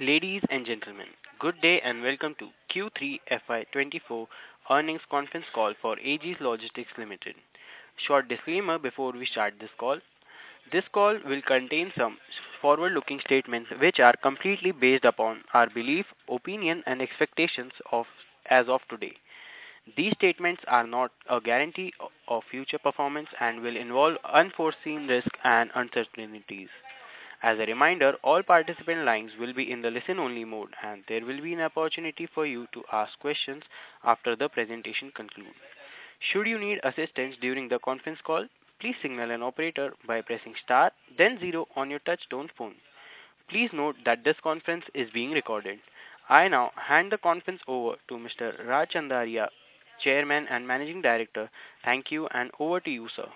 Ladies and gentlemen, good day and welcome to Q3 FY24 earnings conference call for Aegis Logistics Limited. Short disclaimer before we start this call. This call will contain some forward-looking statements which are completely based upon our belief, opinion and expectations as of today. These statements are not a guarantee of future performance and will involve unforeseen risks and uncertainties. As a reminder, all participant lines will be in the listen-only mode and there will be an opportunity for you to ask questions after the presentation concludes. Should you need assistance during the conference call, please signal an operator by pressing star, then 0 on your touch-tone phone. Please note that this conference is being recorded. I now hand the conference over to Mr. Raj Chandaria, Chairman and Managing Director. Thank you and over to you, sir.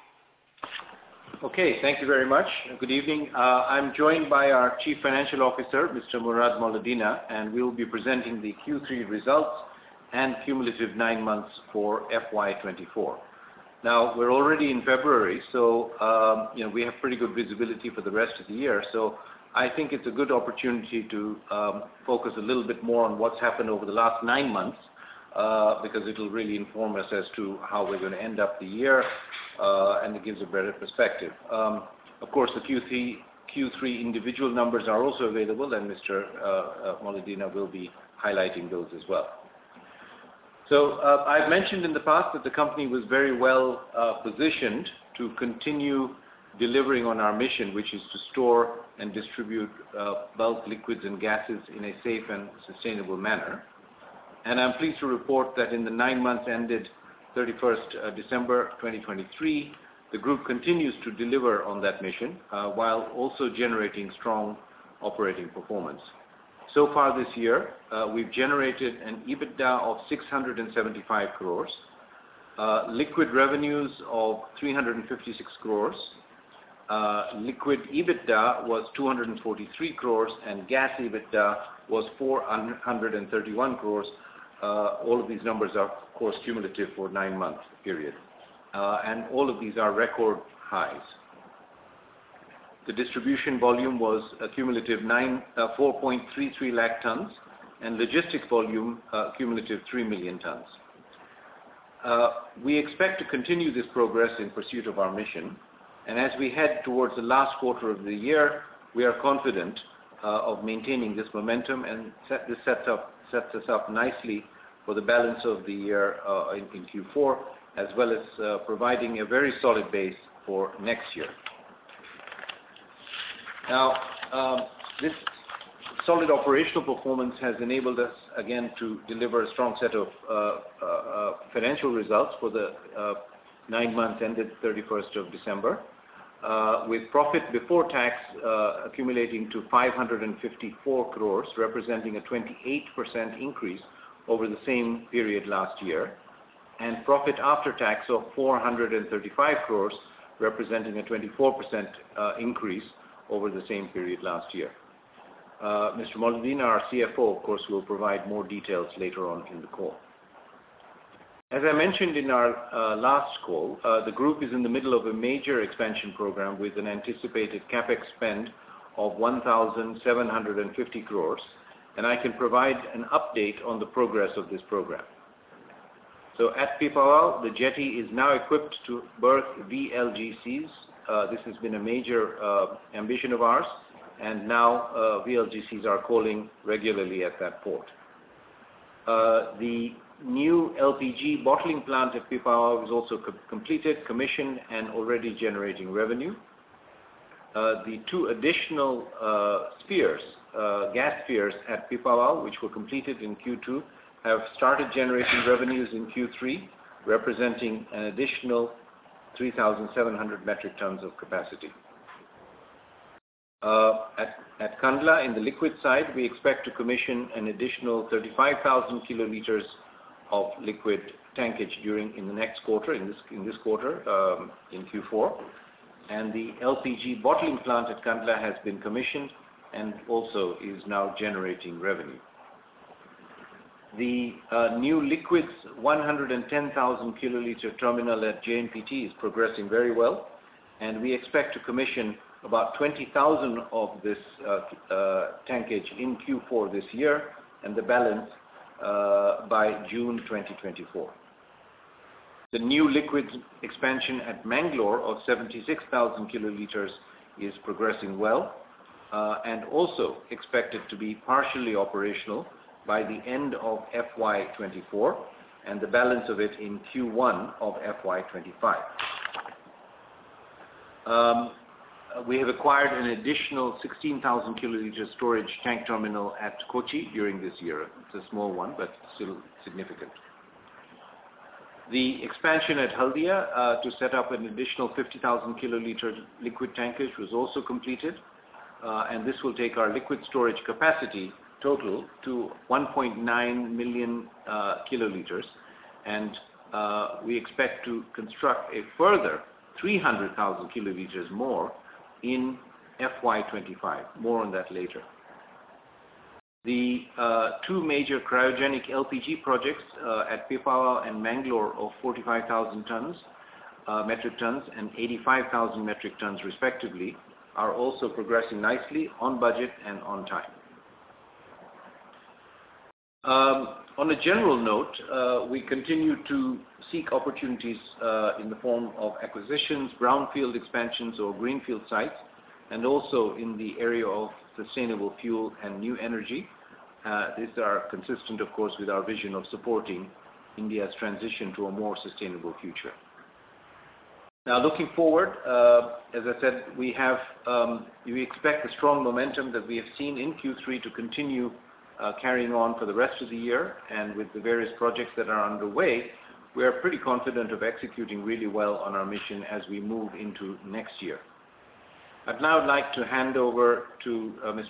Okay, thank you very much. Good evening. I'm joined by our Chief Financial Officer, Mr. Murad Moledina, and we will be presenting the Q3 results and cumulative 9 months for FY24. Now, we're already in February, so we have pretty good visibility for the rest of the year. So I think it's a good opportunity to focus a little bit more on what's happened over the last 9 months, because it will really inform us as to how we're going to end up the year, and it gives a better perspective. Of course, the Q3 individual numbers are also available, and Mr. Moledina will be highlighting those as well. So I've mentioned in the past that the company was very well positioned to continue delivering on our mission, which is to store and distribute bulk liquids and gases in a safe and sustainable manner. And I'm pleased to report that in the 9 months ended 31st December 2023, the group continues to deliver on that mission while also generating strong operating performance. So far this year, we've generated an EBITDA of 675 crores, liquid revenues of 356 crores, liquid EBITDA was 243 crores, and gas EBITDA was 431 crores. All of these numbers are, of course, cumulative for 9-month period. And all of these are record highs. The distribution volume was a cumulative 4.33 lakh tons, and logistics volume cumulative 3 million tons. We expect to continue this progress in pursuit of our mission, and as we head towards the last quarter of the year, we are confident of maintaining this momentum, and this sets us up nicely for the balance of the year in Q4, as well as providing a very solid base for next year. Now, this solid operational performance has enabled us again to deliver a strong set of financial results for the 9 months ended 31st of December, with profit before tax accumulating to 554 crores, representing a 28% increase over the same period last year, and profit after tax of 435 crores, representing a 24% increase over the same period last year. Mr. Moledina, our CFO, of course, will provide more details later on in the call. As I mentioned in our last call, the group is in the middle of a major expansion program with an anticipated capex spend of 1,750 crores, and I can provide an update on the progress of this program. So at Pipavav, the jetty is now equipped to berth VLGCs. This has been a major ambition of ours, and now VLGCs are calling regularly at that port. The new LPG bottling plant at Pipavav is also completed, commissioned, and already generating revenue. The 2 additional gas spheres at Pipavav, which were completed in Q2, have started generating revenues in Q3, representing an additional 3,700 metric tons of capacity. At Kandla, in the liquid side, we expect to commission an additional 35,000 kiloliters of liquid tankage in the next quarter, in this quarter, in Q4. And the LPG bottling plant at Kandla has been commissioned and also is now generating revenue. The new liquids 110,000 kiloliter terminal at JNPT is progressing very well, and we expect to commission about 20,000 of this tankage in Q4 this year, and the balance by June 2024. The new liquids expansion at Mangalore of 76,000 kiloliters is progressing well, and also expected to be partially operational by the end of FY24, and the balance of it in Q1 of FY25. We have acquired an additional 16,000 kiloliter storage tank terminal at Kochi during this year. It's a small one, but still significant. The expansion at Haldia to set up an additional 50,000 kiloliter liquid tankage was also completed, and this will take our liquid storage capacity total to 1.9 million kiloliters, and we expect to construct a further 300,000 kiloliters more in FY25. More on that later. The two major cryogenic LPG projects at Pipavav and Mangalore of 45,000 metric tons and 85,000 metric tons respectively are also progressing nicely on budget and on time. On a general note, we continue to seek opportunities in the form of acquisitions, brownfield expansions or greenfield sites, and also in the area of sustainable fuel and new energy. These are consistent, of course, with our vision of supporting India's transition to a more sustainable future. Now, looking forward, as I said, we expect the strong momentum that we have seen in Q3 to continue carrying on for the rest of the year, and with the various projects that are underway, we are pretty confident of executing really well on our mission as we move into next year. I'd now like to hand over to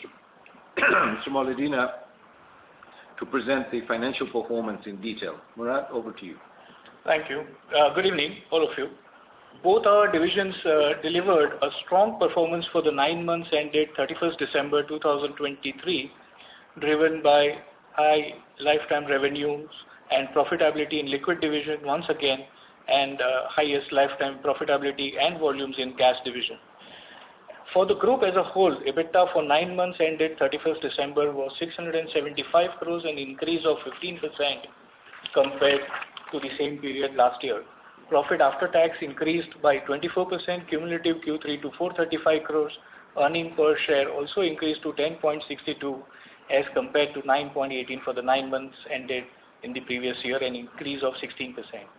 Mr. Moledina to present the financial performance in detail. Murad, over to you. Thank you. Good evening, all of you. Both our divisions delivered a strong performance for the 9 months ended 31st December 2023, driven by high lifetime revenues and profitability in liquid division once again, and highest lifetime profitability and volumes in gas division. For the group as a whole, EBITDA for 9 months ended 31st December was 675 crores, an increase of 15% compared to the same period last year. Profit after tax increased by 24% cumulative Q3 to 435 crores. Earning per share also increased to 10.62 as compared to 9.18 for the 9 months ended in the previous year, an increase of 16%.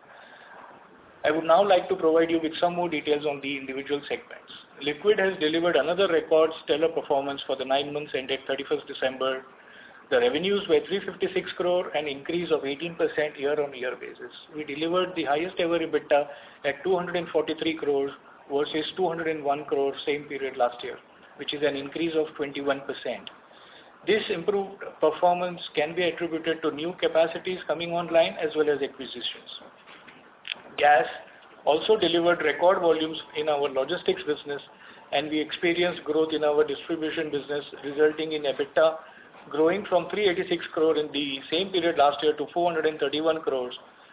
I would now like to provide you with some more details on the individual segments. Liquid has delivered another record stellar performance for the 9 months ended 31st December. The revenues were 356 crore, an increase of 18% year-on-year basis. We delivered the highest ever EBITDA at 243 crores versus 201 crores same period last year, which is an increase of 21%. This improved performance can be attributed to new capacities coming online as well as acquisitions. Gas also delivered record volumes in our logistics business, and we experienced growth in our distribution business, resulting in EBITDA growing from 386 crore in the same period last year to 431 crores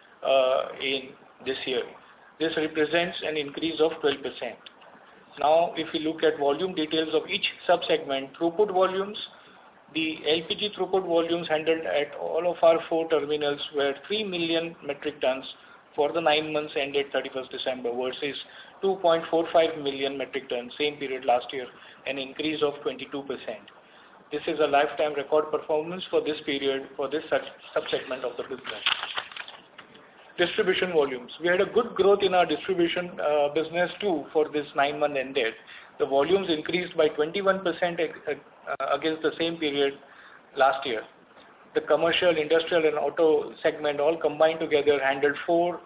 in this year. This represents an increase of 12%. Now, if we look at volume details of each sub-segment, throughput volumes, the LPG throughput volumes handled at all of our 4 terminals were 3 million metric tons for the 9 months ended 31st December versus 2.45 million metric tons same period last year, an increase of 22%. This is a lifetime record performance for this period for this sub-segment of the business. Distribution volumes. We had a good growth in our distribution business too for this 9 month ended. The volumes increased by 21% against the same period last year. The commercial, industrial and auto segment all combined together handled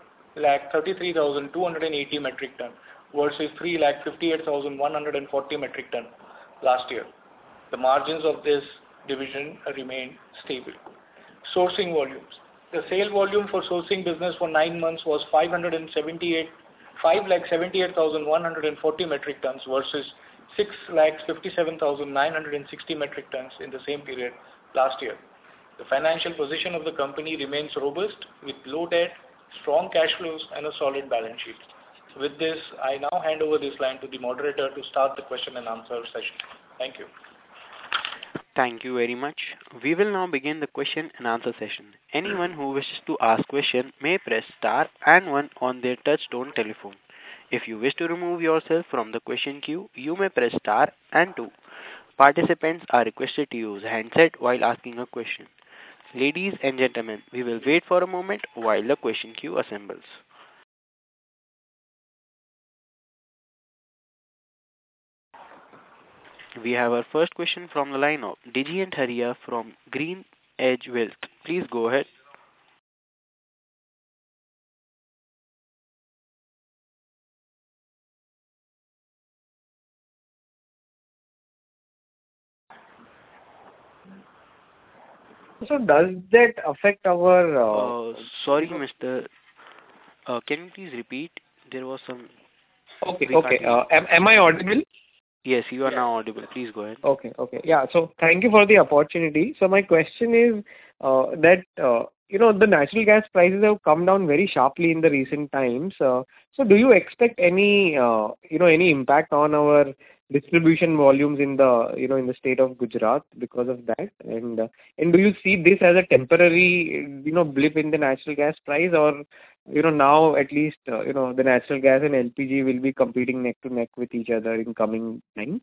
4,33,280 metric ton versus 3,58,140 metric ton last year. The margins of this division remain stable. Sourcing volumes. The sale volume for sourcing business for 9 months was 5,78,140 metric tons versus 6,57,960 metric tons in the same period last year. The financial position of the company remains robust with low debt, strong cash flows and a solid balance sheet. With this, I now hand over this line to the moderator to start the question and answer session. Thank you. Thank you very much. We will now begin the question and answer session. Anyone who wishes to ask question may press star and one on their touch-tone telephone. If you wish to remove yourself from the question queue, you may press star and two. Participants are requested to use handset while asking a question. Ladies and gentlemen, we will wait for a moment while the question queue assembles. We have our first question from the line of Digient Haria from Green Edge Wealth. Please go ahead. So does that affect our... Sorry, Mr. Can you please repeat? There was some... Okay. Am I audible? Yes, you are now audible. Please go ahead. Okay. Yeah, so thank you for the opportunity. So my question is that, the natural gas prices have come down very sharply in the recent times. So do you expect any, any impact on our distribution volumes in the, in the state of Gujarat because of that? And do you see this as a temporary, blip in the natural gas price, or, now at least, the natural gas and LPG will be competing neck to neck with each other in coming times?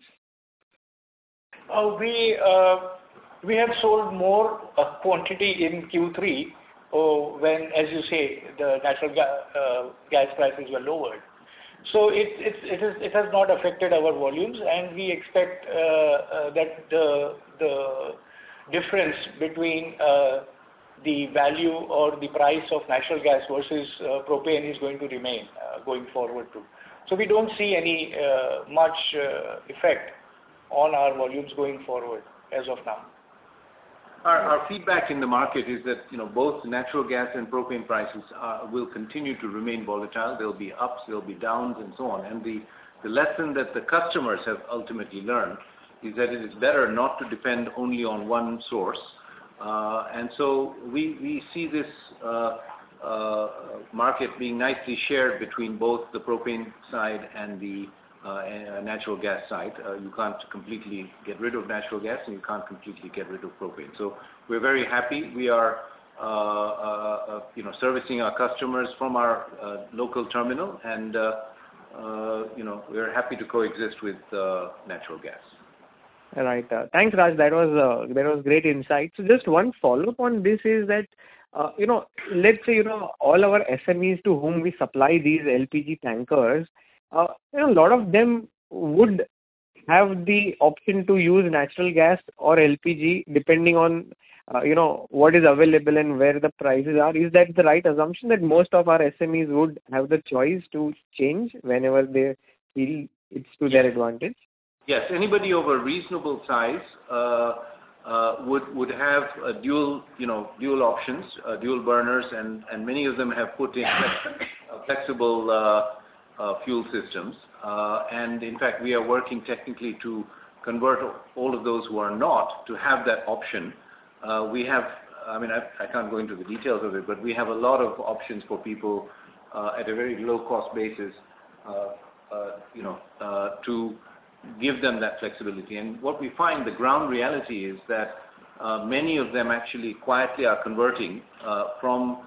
We have sold more quantity in Q3 when, as you say, the natural gas prices were lowered. So it has not affected our volumes, and we expect that the difference between the value or the price of natural gas versus propane is going to remain going forward too. So we don't see any much effect on our volumes going forward as of now. Our feedback in the market is that both natural gas and propane prices will continue to remain volatile. There'll be ups, there'll be downs, and so on. And the lesson that the customers have ultimately learned is that it is better not to depend only on one source. And so we see this market being nicely shared between both the propane side and the natural gas side. You can't completely get rid of natural gas, and you can't completely get rid of propane. So we're very happy. We are, servicing our customers from our local terminal, and we're happy to coexist with natural gas. Right. Thanks, Raj. That was great insight. So just one follow-up on this is that, let's say, all our SMEs to whom we supply these LPG tankers, a lot of them would have the option to use natural gas or LPG depending on, what is available and where the prices are. Is that the right assumption, that most of our SMEs would have the choice to change whenever they feel it's to their advantage? Yes, anybody of a reasonable size would have dual options, dual burners, and many of them have put in flexible fuel systems. And in fact, we are working technically to convert all of those who are not to have that option. We have, I can't go into the details of it, but we have a lot of options for people at a very low cost basis, to give them that flexibility. And what we find, the ground reality is that many of them actually quietly are converting from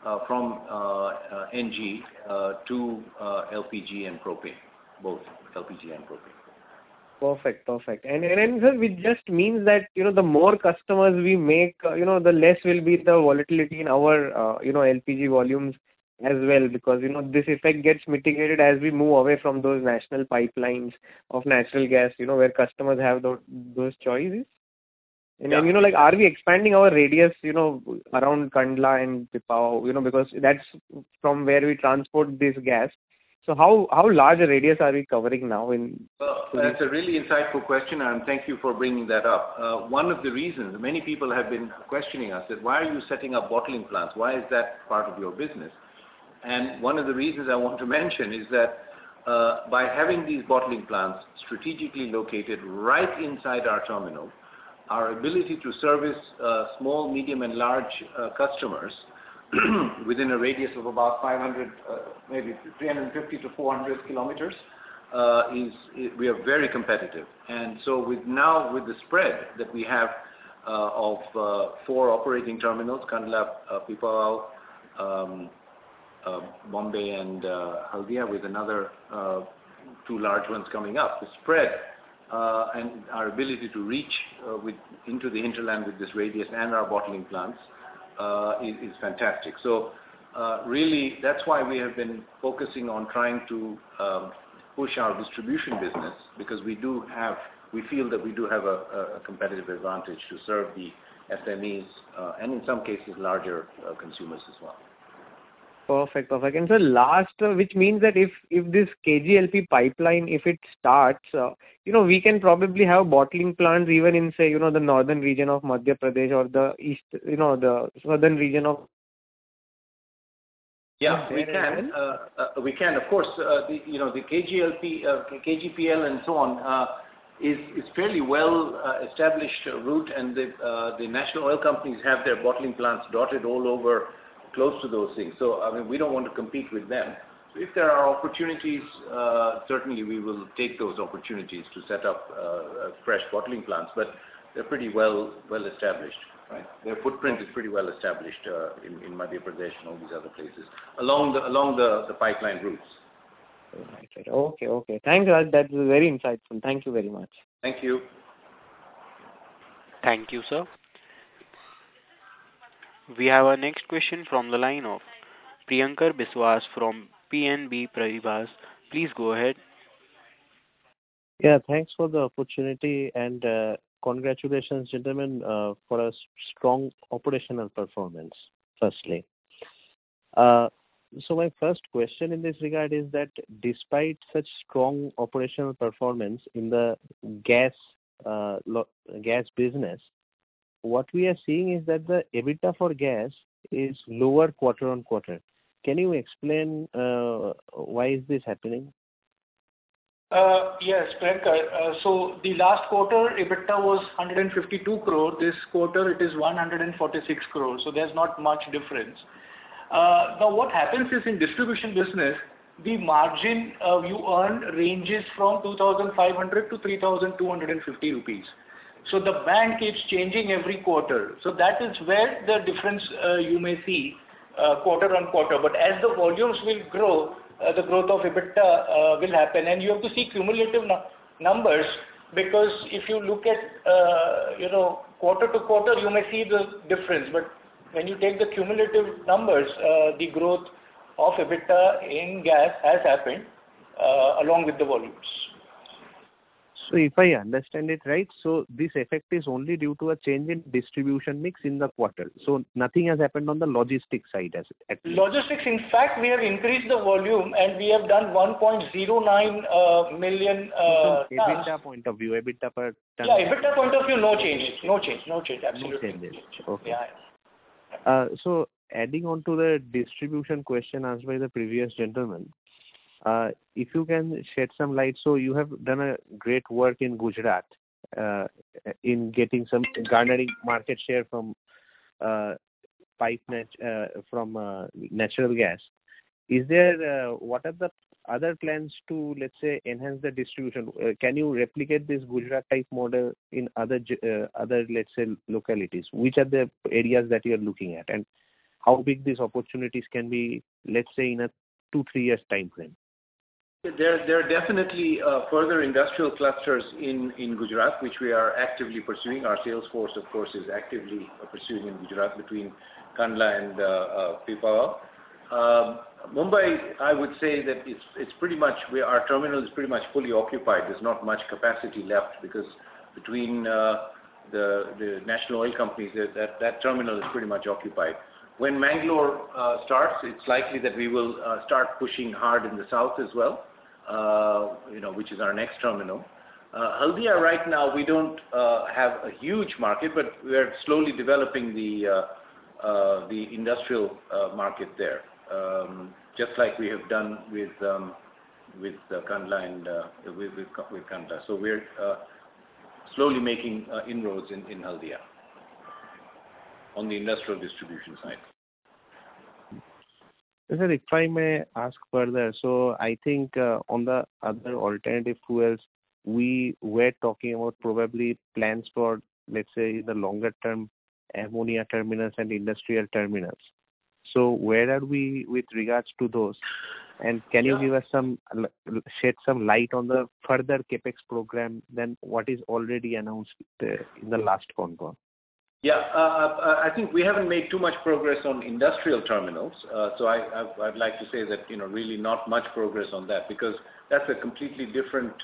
NG to LPG and propane, both LPG and propane. Perfect. And sir, it just means that, the more customers we make, the less will be the volatility in our, LPG volumes as well, because, this effect gets mitigated as we move away from those national pipelines of natural gas, where customers have those choices. And Yeah. then, are we expanding our radius, around Kandla and Pipavav, because that's from where we transport this gas. So how large a radius are we covering now? Well, that's a really insightful question, and thank you for bringing that up. One of the reasons, many people have been questioning us, that why are you setting up bottling plants? Why is that part of your business? And one of the reasons I want to mention is that by having these bottling plants strategically located right inside our terminal, our ability to service small, medium, and large customers within a radius of about 500, maybe 350 to 400 kilometers, we are very competitive. And so with the spread that we have of 4 operating terminals, Kandla, Pipavav, Bombay and Haldia, with another 2 large ones coming up, the spread and our ability to reach into the hinterland with this radius and our bottling plants is fantastic. So really, that's why we have been focusing on trying to push our distribution business, because we feel that we do have a competitive advantage to serve the SMEs and in some cases larger consumers as well. Perfect. And so last, which means that if this KGLP pipeline, if it starts, we can probably have bottling plants even in, say, the northern region of Madhya Pradesh or the east, the southern region of. Yeah, we can. We can, of course. The KGLP, KGPL, and so on is fairly well established route, and the national oil companies have their bottling plants dotted all over, close to those things. So I mean, we don't want to compete with them. So if there are opportunities, certainly we will take those opportunities to set up fresh bottling plants. But they're pretty well established. Right. Their footprint is pretty well established in Madhya Pradesh and all these other places along the pipeline routes. Right. Okay. Thanks, Raj. That's very insightful. Thank you very much. Thank you. Thank you, sir. We have our next question from the line of Priyankar Biswas from PNB Paribas. Please go ahead. Yeah, thanks for the opportunity and congratulations, gentlemen, for a strong operational performance, firstly. So my first question in this regard is that despite such strong operational performance in the gas business, what we are seeing is that the EBITDA for gas is lower quarter on quarter. Can you explain why is this happening? Yes, Priyankar. So the last quarter EBITDA was 152 crore. This quarter it is 146 crore. So there's not much difference. Now what happens is in distribution business, the margin you earn ranges from 2,500 to 3,250 rupees. So the band keeps changing every quarter. So that is where the difference you may see quarter on quarter. But as the volumes will grow, the growth of EBITDA will happen, and you have to see cumulative numbers, because if you look at quarter to quarter, you may see the difference. But when you take the cumulative numbers, the growth of EBITDA in gas has happened along with the volumes. So if I understand it right, so this effect is only due to a change in distribution mix in the quarter. So nothing has happened on the logistics side as it. Logistics, in fact, we have increased the volume and we have done 1.09 million From EBITDA point of view, EBITDA per ton. Yeah, EBITDA point of view, no change, absolutely. No changes. Okay. Yeah. So adding on to the distribution question asked by the previous gentleman, if you can shed some light, so you have done a great work in Gujarat in getting some garnering market share from natural gas. Is there what are the other plans to, let's say, enhance the distribution? Can you replicate this Gujarat type model in other let's say localities? Which are the areas that you are looking at, and how big these opportunities can be, let's say, in a 2-3 years time frame? There are definitely further industrial clusters in Gujarat, which we are actively pursuing. Our sales force, of course, is actively pursuing in Gujarat between Kandla and Pipavav. Mumbai, I would say that it's pretty much, our terminal is pretty much fully occupied. There's not much capacity left, because between the national oil companies, that terminal is pretty much occupied. When Mangalore starts, it's likely that we will start pushing hard in the south as well, which is our next terminal. Haldia right now, we don't have a huge market, but we are slowly developing the industrial market there, just like we have done with Kandla and with Kandla. So we're slowly making inroads in Haldia on the industrial distribution side. Sir, if I may ask further, so I think on the other alternative fuels, we were talking about probably plans for, let's say, the longer term ammonia terminals and industrial terminals. So where are we with regards to those? And can you give us shed some light on the further capex program than what is already announced in the last con call? Yeah, I think we haven't made too much progress on industrial terminals. So I'd like to say that, really not much progress on that, because that's a completely different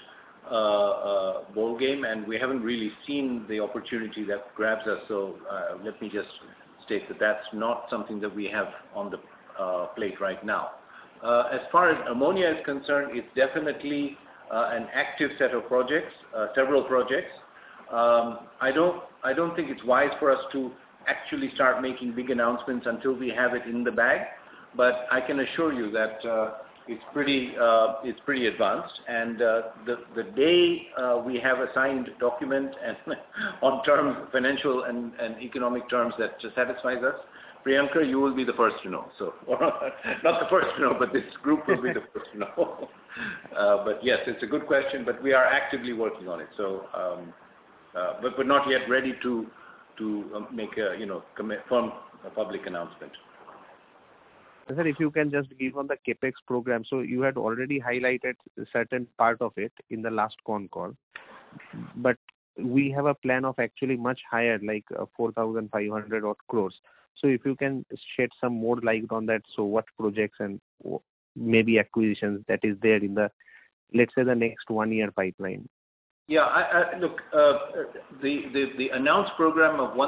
ball game, and we haven't really seen the opportunity that grabs us. So let me just state that that's not something that we have on the plate right now. As far as ammonia is concerned, it's definitely an active set of projects, several projects. I don't think it's wise for us to actually start making big announcements until we have it in the bag, but I can assure you that it's pretty advanced, and the day we have a signed document and on terms, financial and economic terms that satisfies us, Priyankar, you will be the first to know. So, not the first to know, but this group will be the first to know. But yes, it's a good question, but we are actively working on it. So, but we're not yet ready to make a firm public announcement. Sir, if you can just give on the capex program. So you had already highlighted a certain part of it in the last con call, but we have a plan of actually much higher, like 4,500 odd crores. So if you can shed some more light on that, so what projects and maybe acquisitions that is there in the, let's say, the next 1 year pipeline. Yeah, look, the announced program of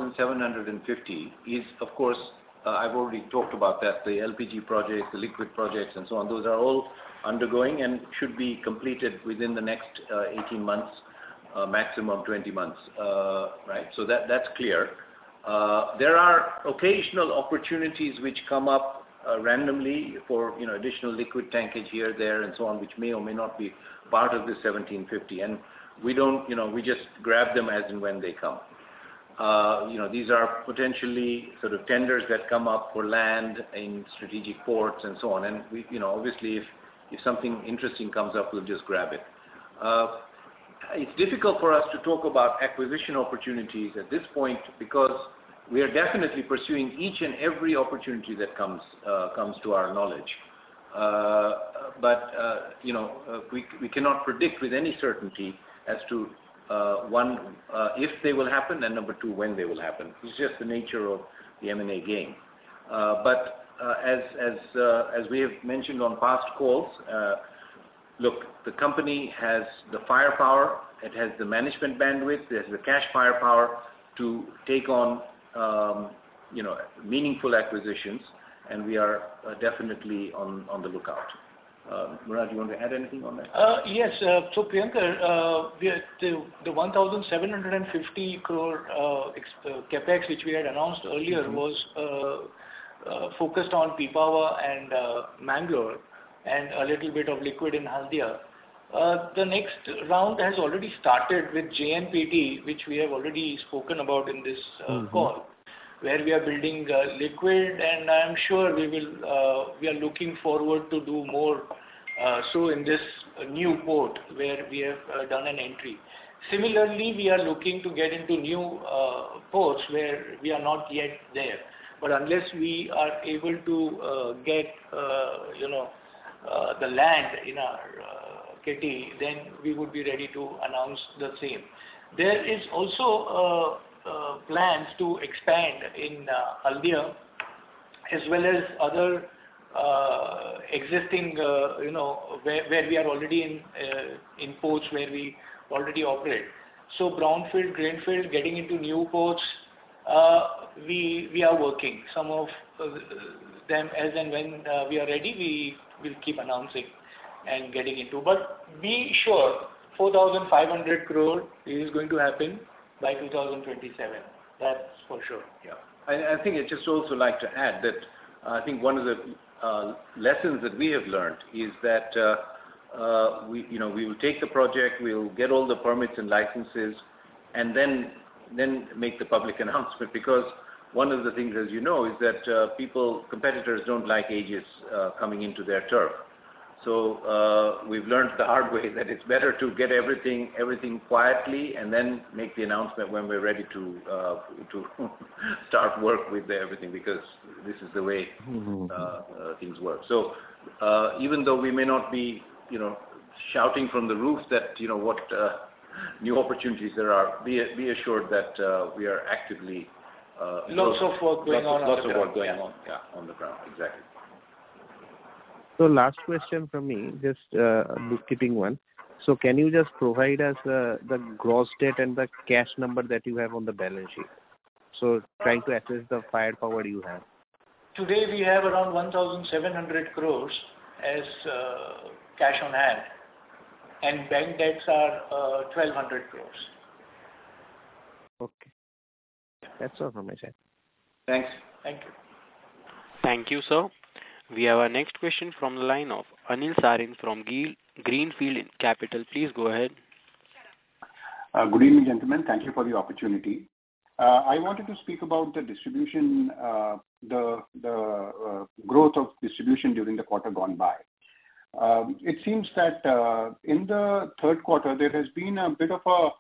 1,750 is, of course, I've already talked about that, the LPG projects, the liquid projects, and so on. Those are all undergoing and should be completed within the next 18 months, maximum 20 months, right? So that's clear. There are occasional opportunities which come up randomly for additional liquid tankage here, there, and so on, which may or may not be part of the 1750, and we don't, we just grab them as and when they come. These are potentially sort of tenders that come up for land in strategic ports and so on, and we, obviously, if something interesting comes up, we'll just grab it. It's difficult for us to talk about acquisition opportunities at this point because we are definitely pursuing each and every opportunity that comes to our knowledge. But we cannot predict with any certainty as to one, if they will happen, and number two, when they will happen. It's just the nature of the M&A game. But as we have mentioned on past calls, look, the company has the firepower, it has the management bandwidth, it has the cash firepower to take on meaningful acquisitions, and we are definitely on the lookout. Murad, you want to add anything on that? Yes. So Priyankar, the 1,750 crore capex which we had announced earlier was focused on Pipavav and Mangalore, and a little bit of liquid in Haldia. The next round has already started with JNPT, which we have already spoken about in this call, where we are building liquid, and I'm sure we are looking forward to do more so in this new port where we have done an entry. Similarly, we are looking to get into new ports where we are not yet there. But unless we are able to get the land in our kitty, then we would be ready to announce the same. There is also plans to expand in Haldia as well as other existing, where we are already in ports where we already operate. So brownfield, greenfield, getting into new ports, we are working. Some of them, as and when we are ready, we will keep announcing and getting into. But be sure, 4,500 crore is going to happen by 2027. That's for sure. Yeah. I think I'd just also like to add that I think one of the lessons that we have learned is that we will take the project, we'll get all the permits and licenses, and then make the public announcement, because one of the things, as you know, is that competitors don't like Aegis coming into their turf. So we've learned the hard way that it's better to get everything quietly and then make the announcement when we're ready to start work with everything, because this is the way things work. So even though we may not be, shouting from the roof that what new opportunities there are, be assured that we are actively lots of work going on on the ground. Exactly. So last question from me, just a bookkeeping one. So can you just provide us the gross debt and the cash number that you have on the balance sheet? So trying to assess the firepower you have. Today we have around 1,700 crores as cash on hand, and bank debts are 1,200 crores. Okay. That's all from my side. Thanks. Thank you. Thank you, sir. We have our next question from the line of Anil Sarin from Greenfield Capital. Please go ahead. Good evening, gentlemen. Thank you for the opportunity. I wanted to speak about the distribution, the growth of distribution during the quarter gone by. It seems that in the third quarter there has been a bit of a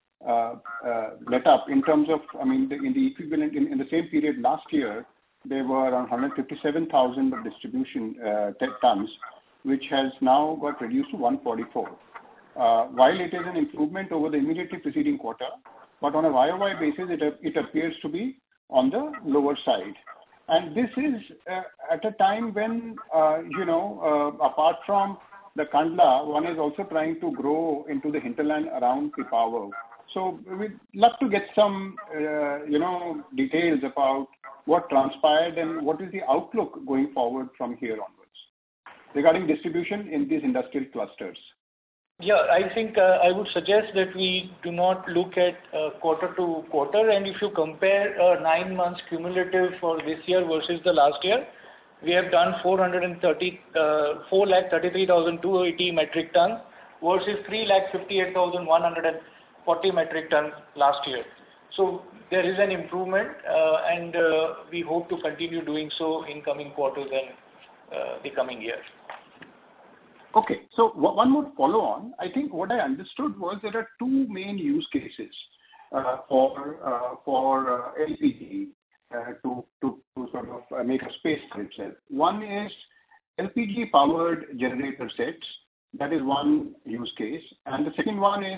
let up in terms of, in the equivalent in the same period last year, there were around 157,000 of distribution tons, which has now got reduced to 144. While it is an improvement over the immediately preceding quarter, but on a YOY basis, it appears to be on the lower side. And this is at a time when, apart from the Kandla, one is also trying to grow into the hinterland around Pipavav. So we'd love to get some, details about what transpired and what is the outlook going forward from here onwards regarding distribution in these industrial clusters. Yeah, I think I would suggest that we do not look at quarter to quarter, and if you compare 9 months cumulative for this year versus the last year, we have done 433,280 metric tons versus 358,140 metric tons last year. So there is an improvement, and we hope to continue doing so in coming quarters and the coming year. Okay, so one more follow on. I think what I understood was there are two main use cases for LPG to sort of make a space for itself. One is LPG powered generator sets. That is one use case, and the second one is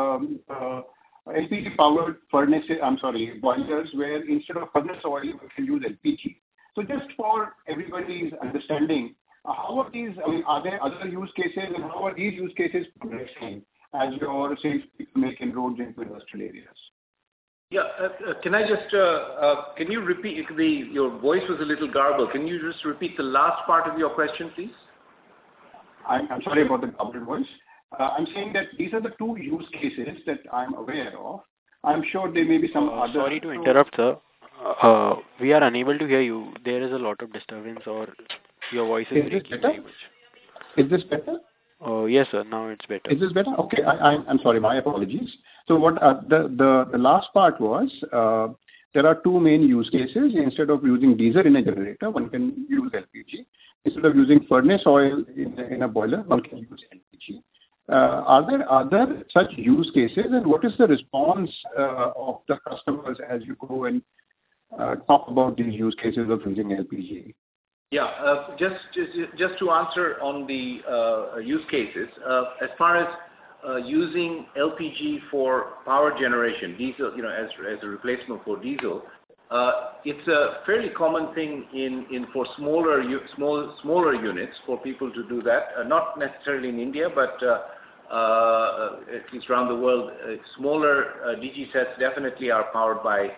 LPG powered boilers, where instead of furnace oil you can use LPG. So just for everybody's understanding, how are these? Are there other use cases, and how are these use cases progressing as your sales people make inroads into industrial areas? Yeah, can I just can you repeat? Your voice was a little garbled. Can you just repeat the last part of your question, please? I'm sorry about the garbled voice. I'm saying that these are the two use cases that I'm aware of. I'm sure there may be some other. Sorry to interrupt, sir. We are unable to hear you. There is a lot of disturbance, or your voice is breaking very much. Is this better? Yes, sir. Now it's better. Is this better? Okay. I'm sorry. My apologies. So what the last part was, there are two main use cases. Instead of using diesel in a generator, one can use LPG. Instead of using furnace oil in a boiler, one can use LPG. Are there other such use cases, and what is the response of the customers as you go and talk about these use cases of using LPG? Yeah, just to answer on the use cases, as far as using LPG for power generation, diesel, as a replacement for diesel, it's a fairly common thing for smaller units for people to do that. Not necessarily in India, but at least around the world, smaller DG sets definitely are powered by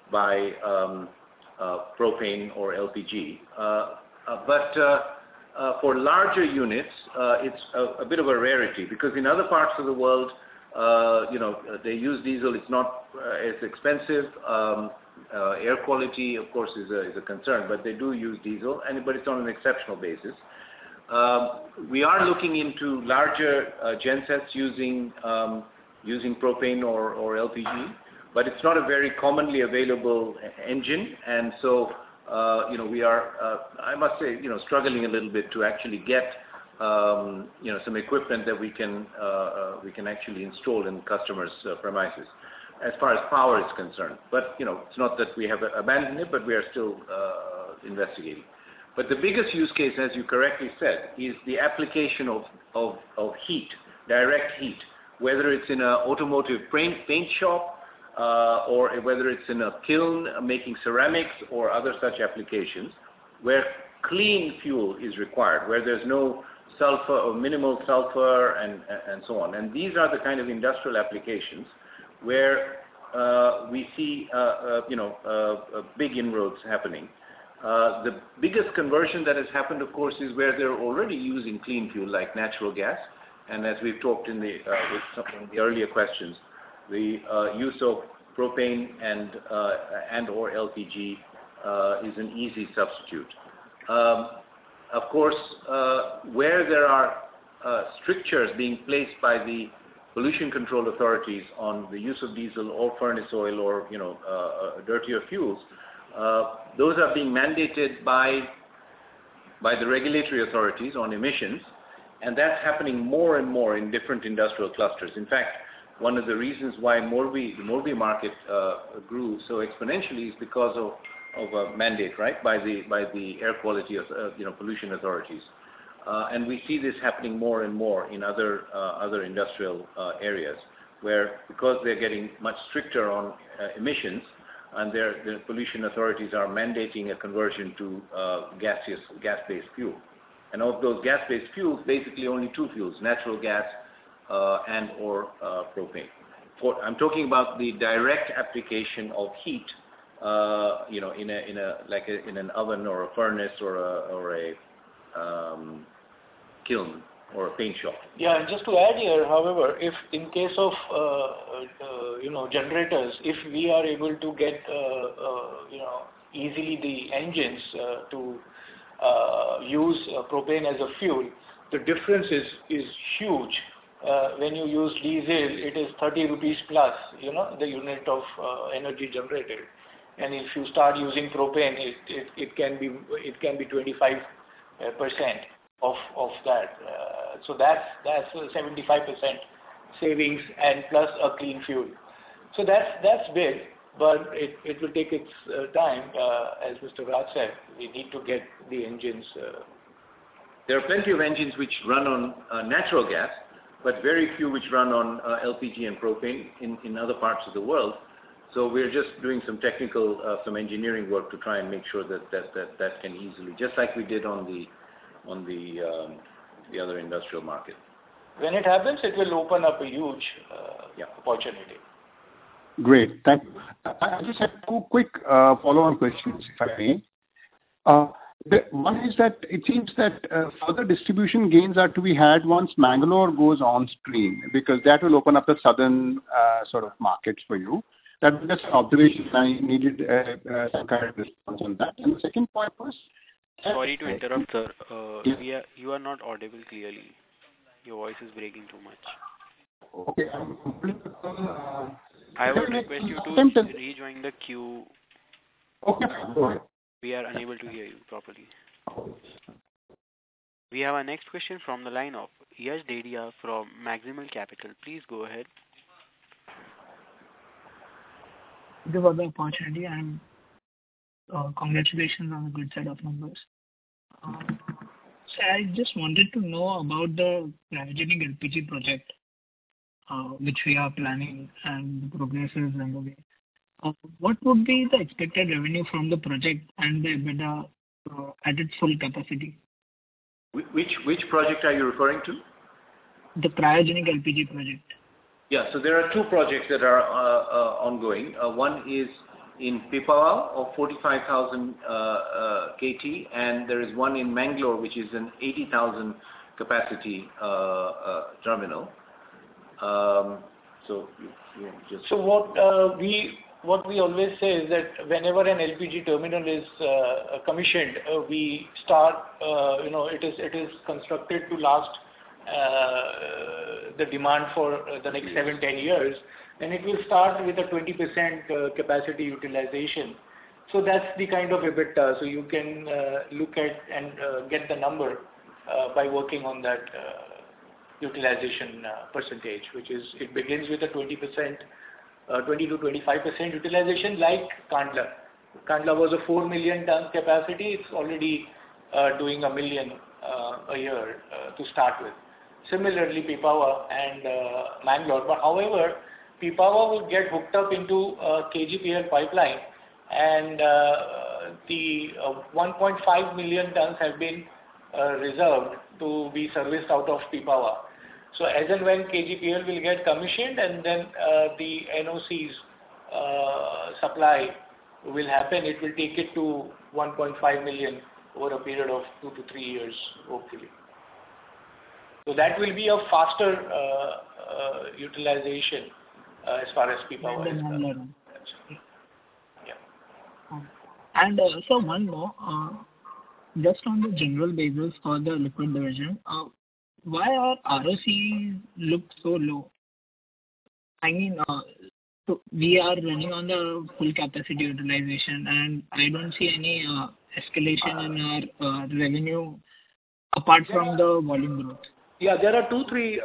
propane or LPG. But for larger units, it's a bit of a rarity, because in other parts of the world, they use diesel. It's not as expensive. Air quality, of course, is a concern, but they do use diesel, but it's on an exceptional basis. We are looking into larger gensets using propane or LPG. but it's not a very commonly available engine, and so we are, I must say, struggling a little bit to actually get some equipment that we can actually install in customers' premises, as far as power is concerned. But it's not that we have abandoned it, but we are still investigating. But the biggest use case, as you correctly said, is the application of heat, direct heat, whether it's in an automotive paint shop or whether it's in a kiln making ceramics or other such applications, where clean fuel is required, where there's no sulfur or minimal sulfur and so on. And these are the kind of industrial applications where we see big inroads happening. The biggest conversion that has happened, of course, is where they're already using clean fuel like natural gas. And as we've talked with some of the earlier questions, the use of propane and or LPG is an easy substitute. Of course, where there are strictures being placed by the pollution control authorities on the use of diesel or furnace oil or dirtier fuels, those are being mandated by the regulatory authorities on emissions, and that's happening more and more in different industrial clusters. In fact, one of the reasons why the Morbi market grew so exponentially is because of a mandate, right, by the air quality pollution authorities, and we see this happening more and more in other industrial areas, where because they're getting much stricter on emissions, and the pollution authorities are mandating a conversion to gas-based fuel. And of those gas-based fuels, basically only two fuels: natural gas and or propane. I'm talking about the direct application of heat, in an oven or a furnace or a kiln or a paint shop. Yeah, and just to add here, however, if in case of generators, if we are able to get easily the engines to use propane as a fuel, the difference is huge. When you use diesel, it is 30 rupees plus, the unit of energy generated, and if you start using propane, it can be 25% of that. So that's a 75% savings and plus a clean fuel. So that's big, but it will take its time. As Mr. Raj said, we need to get the engines. There are plenty of engines which run on natural gas, but very few which run on LPG and propane in other parts of the world. So we're just doing some technical, some engineering work to try and make sure that can easily, just like we did on the other industrial market. When it happens, it will open up a huge opportunity. Great, thank you. I just have two quick follow-on questions, if I may. One is that it seems that further distribution gains are to be had once Mangalore goes on stream, because that will open up the southern sort of markets for you. That was just an observation. I needed some kind of response on that. And the second point was... Sorry to interrupt, sir. You are not audible clearly. Your voice is breaking too much. Okay. I would request you to rejoin the queue. Okay, go ahead. We are unable to hear you properly. We have our next question from the line of Yash Dedia from Maximal Capital. Please go ahead. Thank you for the opportunity and congratulations on a good set of numbers. So I just wanted to know about the cryogenic LPG project, which we are planning and the progress is underway. What would be the expected revenue from the project and the EBITDA at its full capacity? Which project are you referring to? The cryogenic LPG project. Yeah, so there are two projects that are ongoing. One is in Pipavav of 45,000 KT, and there is one in Mangalore, which is an 80,000 capacity terminal. So what we always say is that whenever an LPG terminal is commissioned, we start, it is constructed to last the demand for the next 7-10 years. and it will start with a 20% capacity utilization. So that's the kind of EBITDA. So you can look at and get the number by working on that utilization percentage, which is, it begins with a 20%, 20 to 25% utilization like Kandla. Kandla was a 4 million ton capacity. It's already doing 1 million a year to start with. Similarly, Pipavav and Mangalore. But however, Pipavav will get hooked up into KGPL pipeline, and the 1.5 million tons have been reserved to be serviced out of Pipavav. So as and when KGPL will get commissioned, and then the NOC's supply will happen, it will take it to 1.5 million over a period of 2 to 3 years, hopefully. So that will be a faster utilization as far as Pipavav is concerned. Yeah. And so one more, just on the general basis for the liquid division, why our ROCs look so low? I mean, so we are running on the full capacity utilization, and I don't see any escalation in our revenue apart from the volume growth. Yeah, there are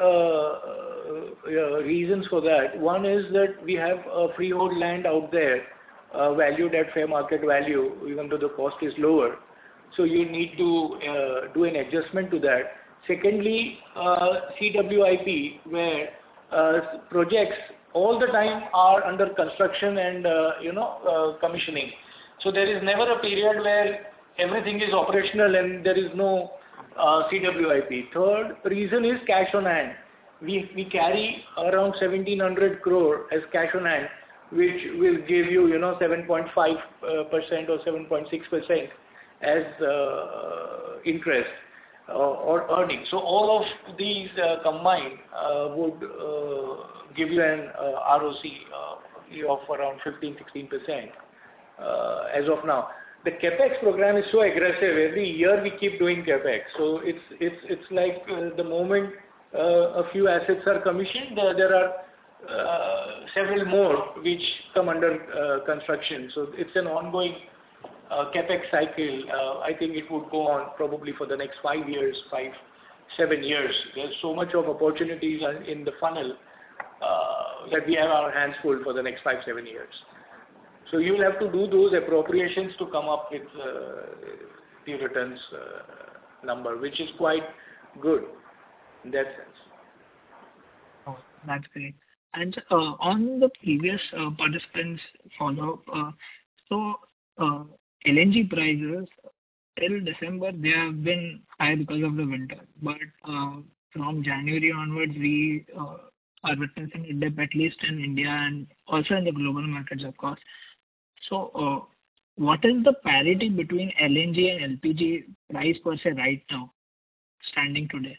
2-3 reasons for that. One is that we have a freehold land out there valued at fair market value, even though the cost is lower. So you need to do an adjustment to that. Secondly, CWIP, where projects all the time are under construction and commissioning. So there is never a period where everything is operational and there is no CWIP. Third reason is cash on hand. We carry around 1,700 crore as cash on hand, which will give you 7.5% or 7.6% as interest or earnings. So all of these combined would give you an ROC of around 15-16% as of now. The capex program is so aggressive. Every year we keep doing capex. So it's like the moment a few assets are commissioned, there are several more which come under construction. So it's an ongoing capex cycle. I think it would go on probably for the next 5 years, 5-7 years. There's so much of opportunities in the funnel that we have our hands full for the next 5-7 years. So you will have to do those appropriations to come up with the returns number, which is quite good in that sense. Oh, that's great. And on the previous participants follow-up, so LNG prices till December, they have been high because of the winter. But from January onwards, we are witnessing a dip, at least in India and also in the global markets, of course. So what is the parity between LNG and LPG price per se right now, standing today?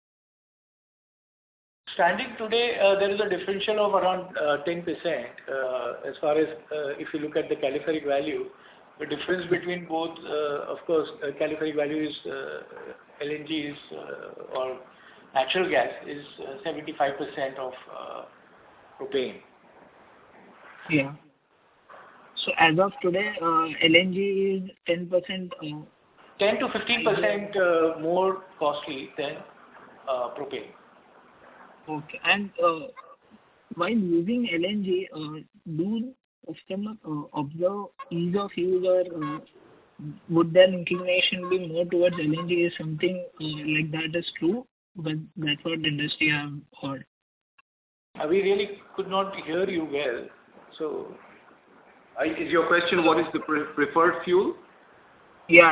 Standing today, there is a differential of around 10% as far as if you look at the calorific value. The difference between both, of course, calorific value is LNG is or natural gas is 75% of propane. Yeah. So as of today, LNG is 10%. 10 to 15% more costly than propane. Okay. And while using LNG, do customers observe ease of use, or would their inclination be more towards LNG? Is something like that is true? But that's what the industry have heard. We really could not hear you well. So, is your question what is the preferred fuel? Yeah.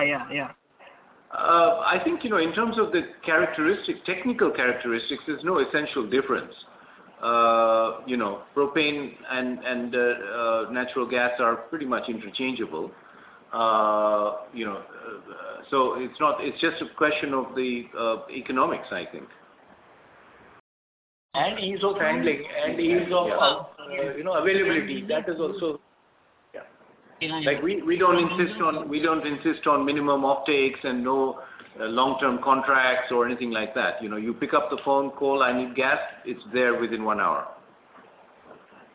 I think, in terms of the technical characteristics, there's no essential difference. Propane and natural gas are pretty much interchangeable. So it's just a question of the economics, I think. And ease of handling and ease of availability. That is also. Like we don't insist on minimum offtakes and no long-term contracts or anything like that. You pick up the phone, call, I need gas, it's there within 1 hour.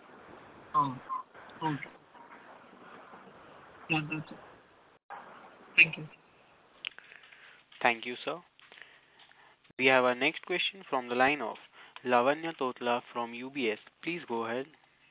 Oh, okay. Yeah, that's it. Thank you. Thank you, sir. We have our next question from the line of Lavanya Totla from UBS. Please go ahead.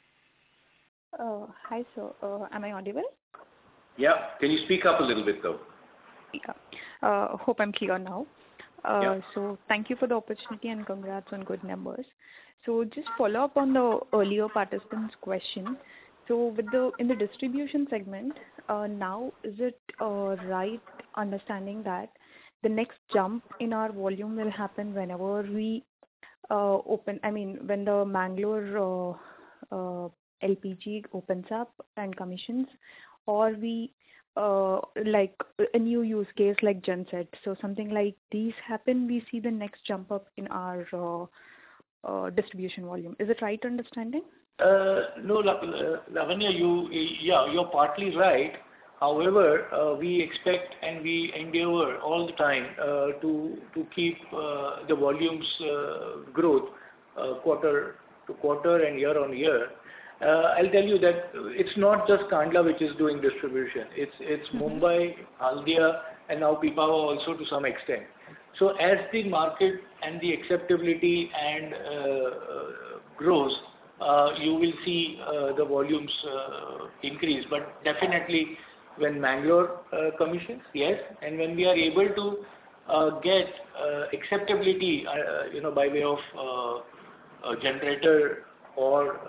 Hi, sir. Am I audible? Yeah. Can you speak up a little bit, though? Yeah. Hope I'm clear now. Yeah. So thank you for the opportunity and congrats on good numbers. So just follow up on the earlier participant's question. So in the distribution segment, now is it right understanding that the next jump in our volume will happen whenever we when the Mangalore LPG opens up and commissions, or we like a new use case like genset. So something like these happen, we see the next jump up in our distribution volume. Is it right understanding? No, Lavanya, you're partly right. However, we expect and we endeavor all the time to keep the volumes growth quarter to quarter and year on year. I'll tell you that it's not just Kandla which is doing distribution. It's Mumbai, Haldia, and now Pipavav also to some extent. So as the market and the acceptability and grows, you will see the volumes increase. But definitely when Mangalore commissions, yes, and when we are able to get acceptability, by way of a generator or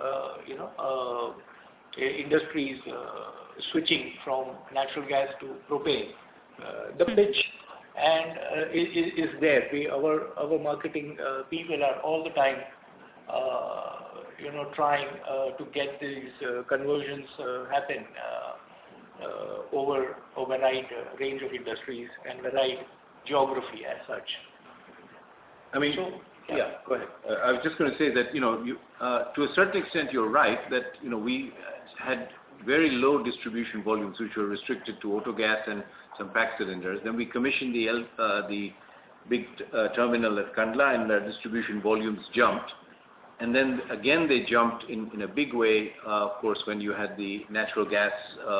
industries switching from natural gas to propane, the pitch and is there. Our marketing people are all the time trying to get these conversions happen over a wide range of industries and wide geography as such. Yeah, go ahead. I was just going to say that, to a certain extent, you're right that, we had very low distribution volumes which were restricted to auto gas and some pack cylinders. Then we commissioned the big terminal at Kandla, and the distribution volumes jumped. And then again they jumped in a big way, of course, when you had the natural gas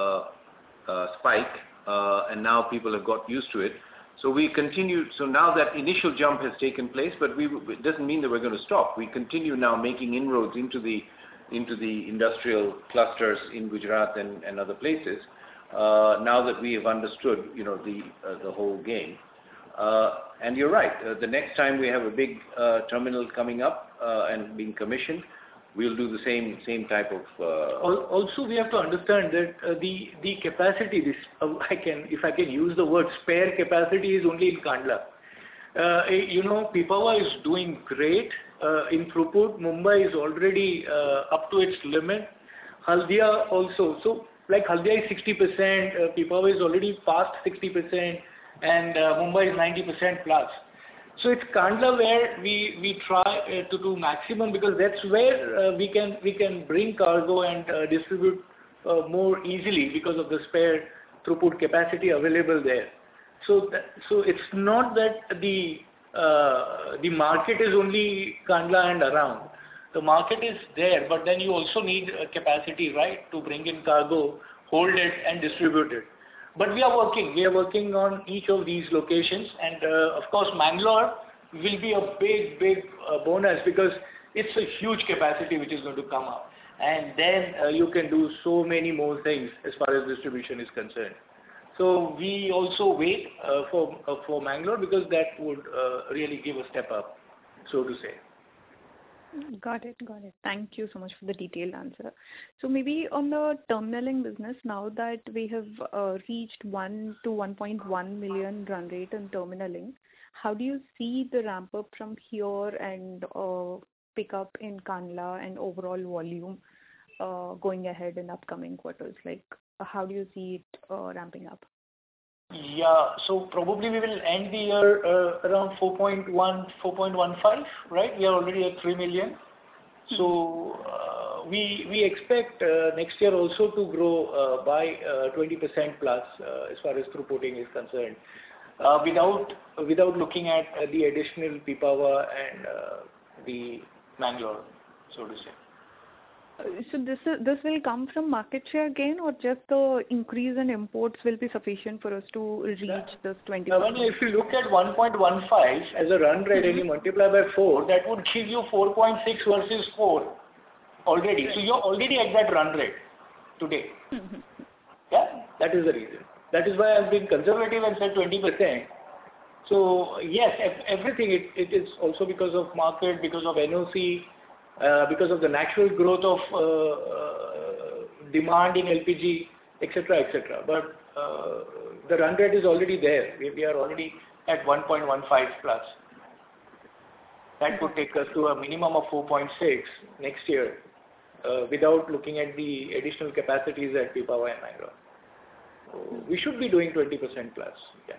spike, and now people have got used to it. So we continue. So now that initial jump has taken place, but it doesn't mean that we're going to stop. We continue now making inroads into the industrial clusters in Gujarat and other places. Now that we have understood, the whole game. And you're right. The next time we have a big terminal coming up and being commissioned, we'll do the same type of. Also, we have to understand that the capacity, if I can use the word spare capacity, is only in Kandla. Pipavav is doing great in throughput. Mumbai is already up to its limit. Haldia also. So, like Haldia is 60%, Pipavav is already past 60%, and Mumbai is 90% plus. So it's Kandla where we try to do maximum, because that's where we can bring cargo and distribute more easily because of the spare throughput capacity available there. So it's not that the market is only Kandla and around. The market is there, but then you also need capacity, right, to bring in cargo, hold it, and distribute it. But we are working on each of these locations, and of course Mangalore will be a big bonus, because it's a huge capacity which is going to come up, and then you can do so many more things as far as distribution is concerned. So we also wait for Mangalore, because that would really give a step up, so to say. Got it. Thank you so much for the detailed answer. So maybe on the terminaling business, now that we have reached 1 to 1.1 million run rate in terminaling, how do you see the ramp up from here and pick up in Kandla and overall volume going ahead in upcoming quarters? Like, how do you see it ramping up? Yeah, so probably we will end the year around 4.1, 4.15, right? We are already at 3 million. So we expect next year also to grow by 20% plus as far as throughputing is concerned, without looking at the additional Pipavav and the Mangalore, so to say. So this will come from market share gain, or just the increase in imports will be sufficient for us to reach this 20%? Lavanya, if you look at 1.15 as a run rate and you multiply by 4, that would give you 4.6 versus 4 already. So you're already at that run rate today. Yeah, that is the reason. That is why I've been conservative and said 20%. So yes, everything, it is also because of market, because of NOC, because of the natural growth of demand in LPG, etc., etc. But the run rate is already there. We are already at 1.15 plus. That could take us to a minimum of 4.6 next year, without looking at the additional capacities at Pipavav and Mangalore. So we should be doing 20% plus. Yeah.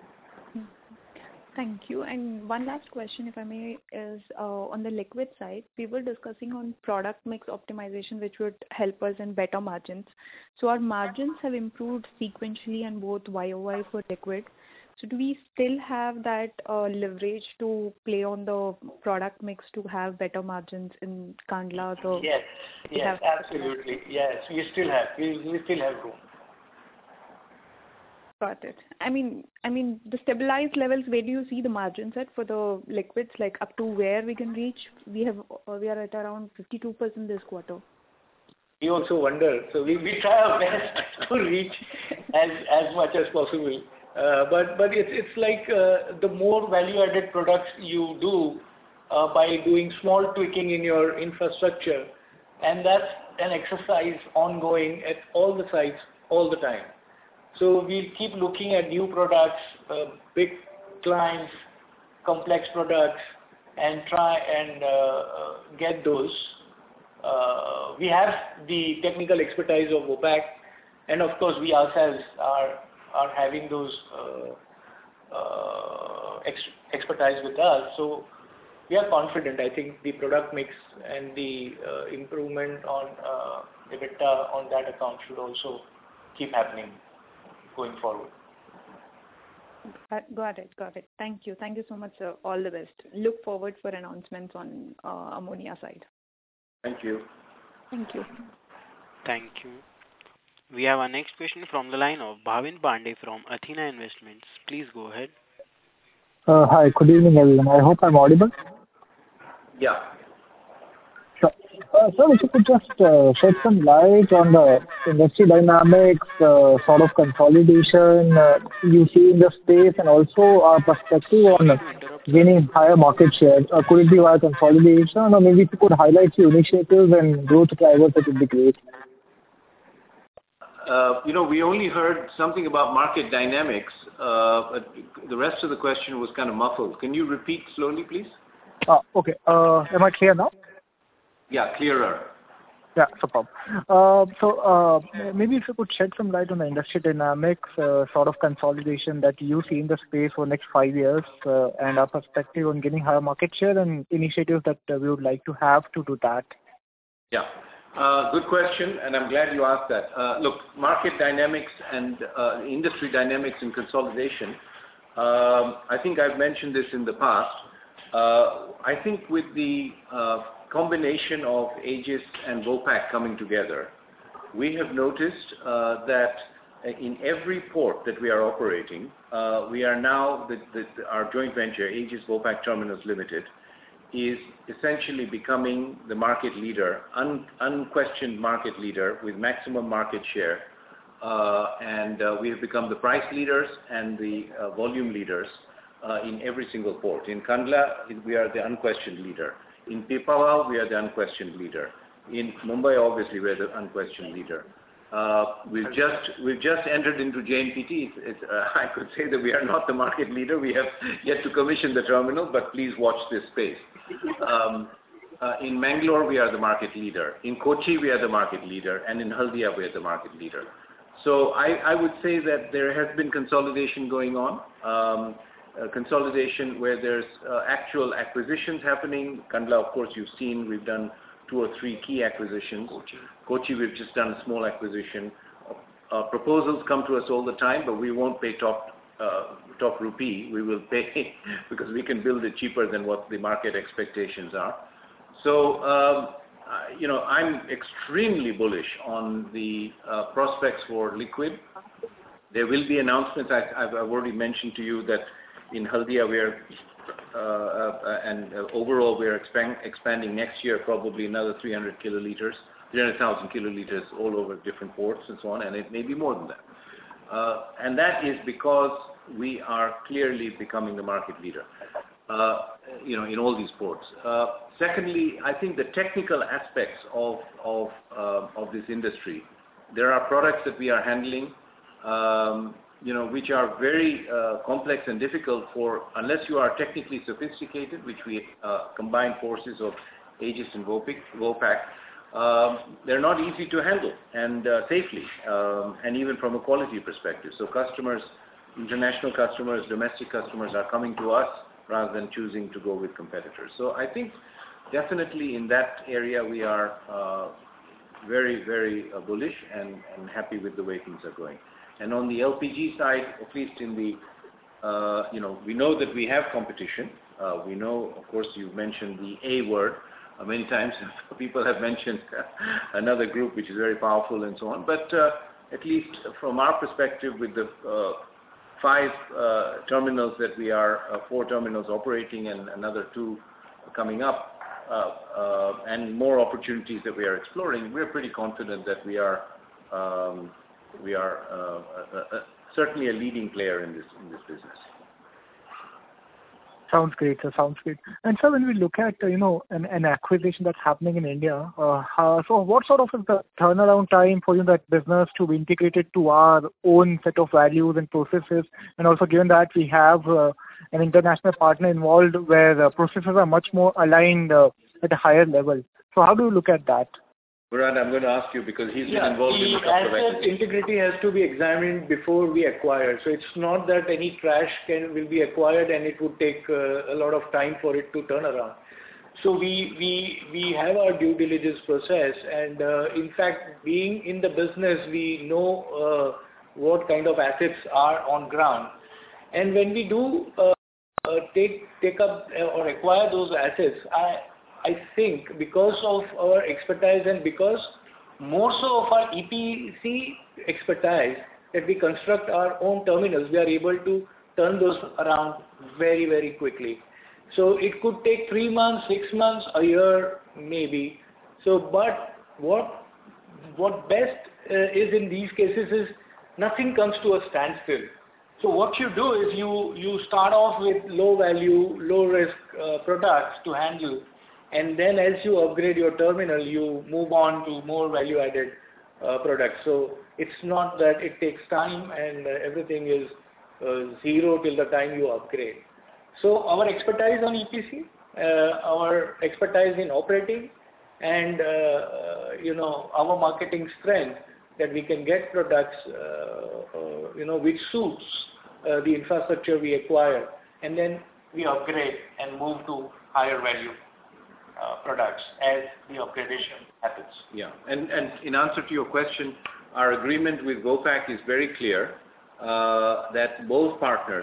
Thank you. And one last question, if I may, is on the liquid side. We were discussing on product mix optimization, which would help us in better margins. So our margins have improved sequentially and both YOY for liquid. So do we still have that leverage to play on the product mix to have better margins in Kandla? Yes, absolutely. Yes, we still have room. Got it. I mean, the stabilized levels, where do you see the margins at for the liquids, like up to where we can reach? We are at around 52% this quarter. We also wonder. So we try our best to reach as much as possible. But it's like the more value-added products you do by doing small tweaking in your infrastructure, and that's an exercise ongoing at all the sites all the time. So we keep looking at new products, big clients, complex products, and try and get those. We have the technical expertise of Vopak, and of course we ourselves are having those expertise with us. So we are confident. I think the product mix and the improvement on EBITDA on that account should also keep happening going forward. Got it. Thank you so much, sir. All the best. Look forward for announcements on ammonia side. Thank you. Thank you. Thank you. We have our next question from the line of Bhavin Pandey from Athena Investments. Please go ahead. Hi, good evening everyone. I hope I'm audible. Yeah. Sure. Sir, if you could just shed some light on the industry dynamics, sort of consolidation you see in the space, and also our perspective on gaining higher market share. Could it be via consolidation, or maybe if you could highlight your initiatives and growth drivers, that would be great. We only heard something about market dynamics, but the rest of the question was kind of muffled. Can you repeat slowly, please? Okay. Am I clear now? Yeah, clearer. Yeah, superb. So maybe if you could shed some light on the industry dynamics, sort of consolidation that you see in the space for next 5 years, and our perspective on getting higher market share and initiatives that we would like to have to do that. Yeah. Good question, and I'm glad you asked that. Look, market dynamics and industry dynamics and consolidation, I think I've mentioned this in the past. I think with the combination of Aegis and Vopak coming together, we have noticed that in every port that we are operating, we are now, our joint venture, Aegis Vopak Terminals Limited, is essentially becoming the market leader, unquestioned market leader with maximum market share. And we have become the price leaders and the volume leaders in every single port. In Kandla, we are the unquestioned leader. In Pipavav, we are the unquestioned leader. In Mumbai, obviously, we are the unquestioned leader. We've just entered into JNPT. I could say that we are not the market leader. We have yet to commission the terminal, but please watch this space. In Mangalore, we are the market leader. In Kochi, we are the market leader. And in Haldia, we are the market leader. So I would say that there has been consolidation going on. Consolidation where there's actual acquisitions happening. Kandla, of course, you've seen we've done 2 or 3 key acquisitions. Kochi, we've just done a small acquisition. Proposals come to us all the time, but we won't pay top rupee. We will pay because we can build it cheaper than what the market expectations are. So I'm extremely bullish on the prospects for liquid. There will be announcements. I've already mentioned to you that in Haldia we are, and overall we are expanding next year probably another 300,000 kiloliters all over different ports and so on, and it may be more than that. And that is because we are clearly becoming the market leader, in all these ports. Secondly, I think the technical aspects of this industry, there are products that we are handling, which are very complex and difficult unless you are technically sophisticated, which we combine forces of Aegis and Vopak. They're not easy to handle and safely, and even from a quality perspective. So customers, international customers, domestic customers are coming to us rather than choosing to go with competitors. So I think definitely in that area we are very, very bullish and happy with the way things are going. And on the LPG side, at least in the, we know that we have competition. We know, of course, you've mentioned the A word. Many times people have mentioned another group which is very powerful and so on. But at least from our perspective, with the 5 terminals that we are, 4 terminals operating and another 2 coming up, and more opportunities that we are exploring, we're pretty confident that we are certainly a leading player in this business. Sounds great, sir. Sounds great. And sir, when we look at an acquisition that's happening in India, so what sort of is the turnaround time for that business to be integrated to our own set of values and processes, and also given that we have an international partner involved where processes are much more aligned at a higher level. So how do you look at that? Murad, I'm going to ask you because he's been involved in the asset integrity has to be examined before we acquire. So it's not that any trash will be acquired and it would take a lot of time for it to turn around. So we have our due diligence process, and in fact, being in the business, we know what kind of assets are on ground. And when we do take up or acquire those assets, I think because of our expertise and because more so of our EPC expertise, that we construct our own terminals, we are able to turn those around very, very quickly. So it could take 3 months, 6 months, a year maybe. So, but what best is in these cases is nothing comes to a standstill. So what you do is you start off with low value, low risk products to handle. And then as you upgrade your terminal, you move on to more value-added products. So it's not that it takes time and everything is zero till the time you upgrade. So our expertise on EPC, our expertise in operating, and our marketing strength, that we can get products which suits the infrastructure we acquire, and then we upgrade and move to higher value products as the upgradation happens. Yeah, and in answer to your question, our agreement with Vopak is very clear that both partners,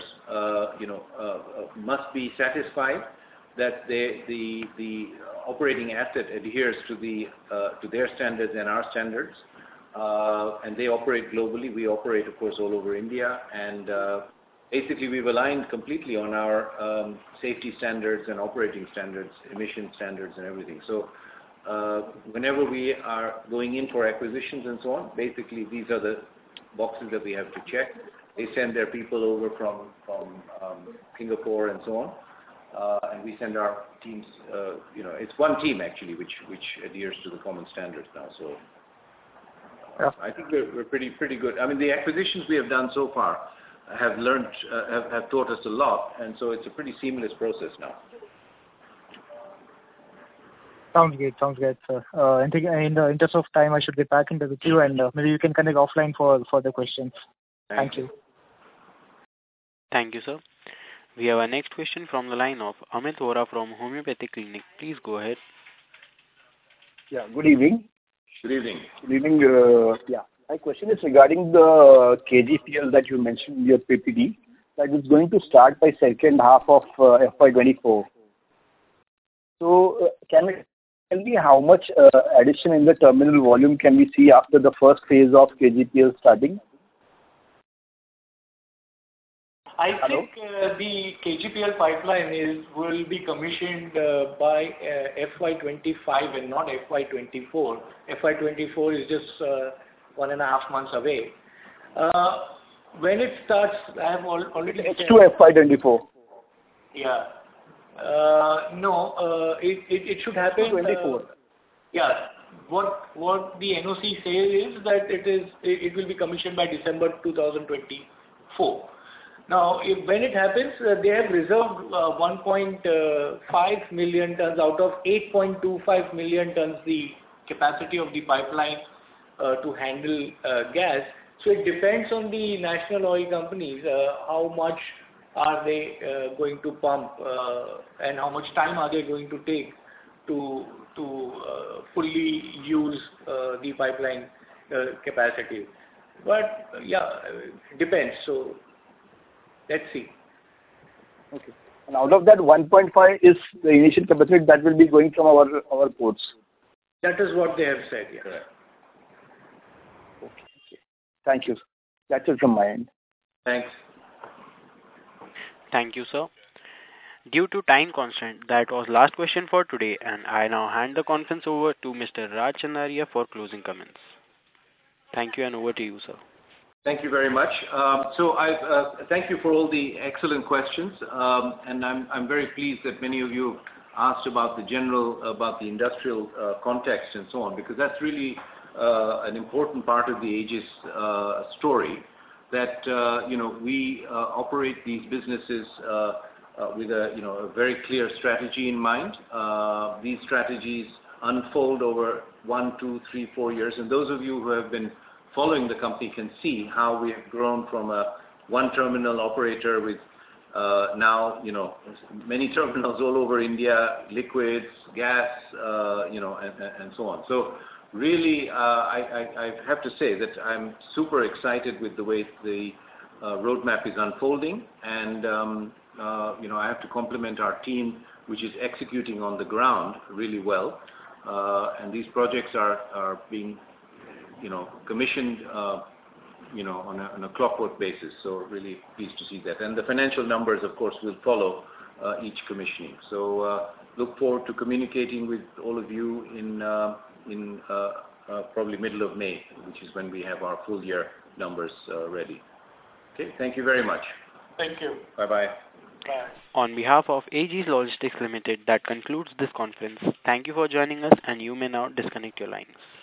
must be satisfied that the operating asset adheres to their standards and our standards, and they operate globally. We operate, of course, all over India, and basically, we've aligned completely on our safety standards and operating standards, emission standards and everything. So whenever we are going in for acquisitions and so on, basically these are the boxes that we have to check. They send their people over from Singapore and so on, and we send our teams, it's one team actually which adheres to the common standards now. So I think we're pretty good. I mean, the acquisitions we have done so far have taught us a lot, and so it's a pretty seamless process now. Sounds great, sir. I think in the interest of time, I should get back into the queue, and maybe you can connect offline for further questions. Thank you. Thank you, sir. We have our next question from the line of Amit Vora from Homeopathic Clinic. Please go ahead. Yeah, good evening. Good evening. Good evening. Yeah. My question is regarding the KGPL that you mentioned in your PPT, that is going to start by second half of FY24. So can we tell me how much addition in the terminal volume can we see after the first phase of KGPL starting? I think the KGPL pipeline will be commissioned by FY25 and not FY24. FY24 is just 1.5 months away. When it starts, I have already It's to FY24. Yeah. No, it should happen. 24. Yeah. What the NOC says is that it will be commissioned by December 2024. Now, when it happens, they have reserved 1.5 million tons out of 8.25 million tons the capacity of the pipeline to handle gas. So it depends on the national oil companies how much are they going to pump and how much time are they going to take to fully use the pipeline capacity. But yeah, it depends. So let's see. Okay. And out of that 1.5 is the initial capacity that will be going from our ports. That is what they have said. Yeah. Correct. Okay. Thank you. That's it from my end. Thanks. Thank you, sir. Due to time constraint, that was last question for today, and I now hand the conference over to Mr. Raj Chandaria for closing comments. Thank you, and over to you, sir. Thank you very much. Thank you for all the excellent questions, and I'm very pleased that many of you asked about the industrial context and so on, because that's really an important part of the Aegis story. That we operate these businesses with a very clear strategy in mind. These strategies unfold over 1, 2, 3, 4 years, and those of you who have been following the company can see how we have grown from a one terminal operator with now many terminals all over India, liquids, gas, and so on. So really, I have to say that I'm super excited with the way the roadmap is unfolding, and I have to compliment our team, which is executing on the ground really well. And these projects are being commissioned on a clockwork basis. So really pleased to see that. And the financial numbers, of course, will follow each commissioning. So look forward to communicating with all of you in probably middle of May, which is when we have our full year numbers ready. Okay, thank you very much. Thank you. Bye-bye. Bye. On behalf of Aegis Logistics Limited, that concludes this conference. Thank you for joining us, and you may now disconnect your lines.